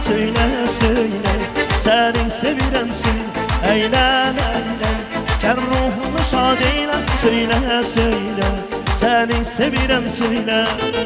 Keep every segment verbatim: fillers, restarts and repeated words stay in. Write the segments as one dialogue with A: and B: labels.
A: söyle söyle, seni sevirem söyle. Eğlen eğlen, gel ruhumu şad eyle, söyle söyle, seni sevirem söyle.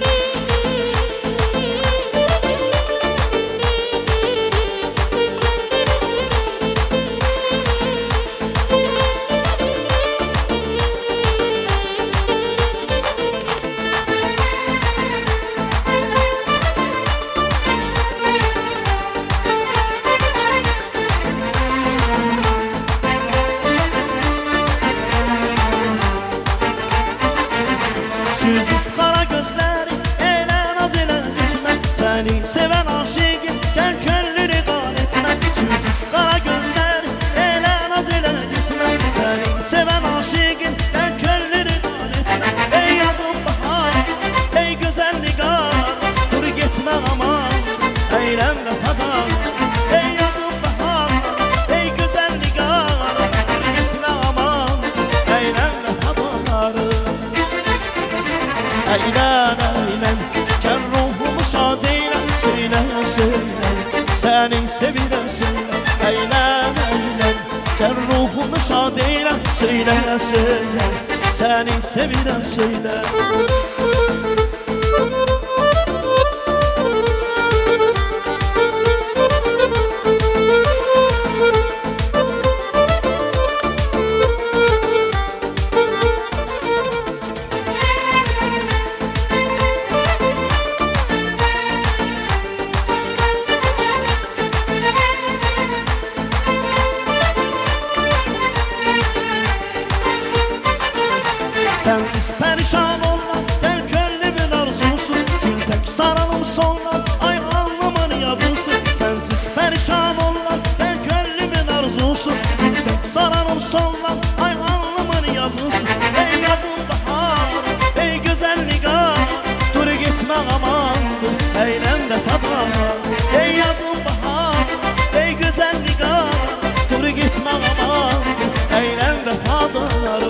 A: Süzüp kara gözleri eyle naz ele gitme, seni seven aşıkım gel könlünü kal etme. Süzüp kara gözleri eyle naz ele gitme, seni seven aşıkım gel könlünü kal etme. Ey yazın bahar, ey güzel nigar, dur gitme aman, eylem vefadar. Ey yazın bahar, ey güzel nigar, dur gitme aman, eylem vefadar. Eğlen eğlen, gel ruhumu şad eyle, söyle söyle, seni sevirem söyle. Eğlen eğlen, gel ruhumu şad eyle, söyle söyle, seni sevirem söyle. Sensiz perişan olma, gel gönlümün arzusu, gül tek saralım sonlar, ay alnımın yazısı. Sensiz perişan olma, gel gönlümün arzusu, gül tek saralım sonlar, ay alnımın yazısı. Ey yazın bahar, ey güzel nigar, dur gitme aman, dur eylem vefadar. Ey yazın bahar, ey güzel nigar, dur gitme aman, dur eylem vefadar.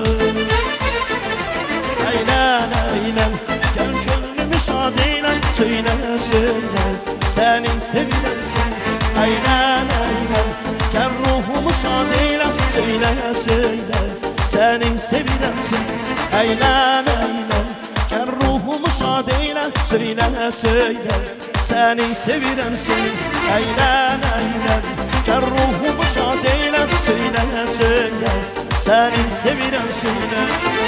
A: Eğlen eğlen, gel gönlümü şad eyle, söyle söyle, seni sevirem söyle. Eğlen eğlen, gel ruhumu şad eyle, söyle söyle, seni sevirem söyle. Eğlen eğlen, gel ruhumu şad eyle, söyle söyle, seni sevirem söyle. Eğlen eğlen, gel ruhumu şad eyle, söyle söyle, seni sevirem söyle.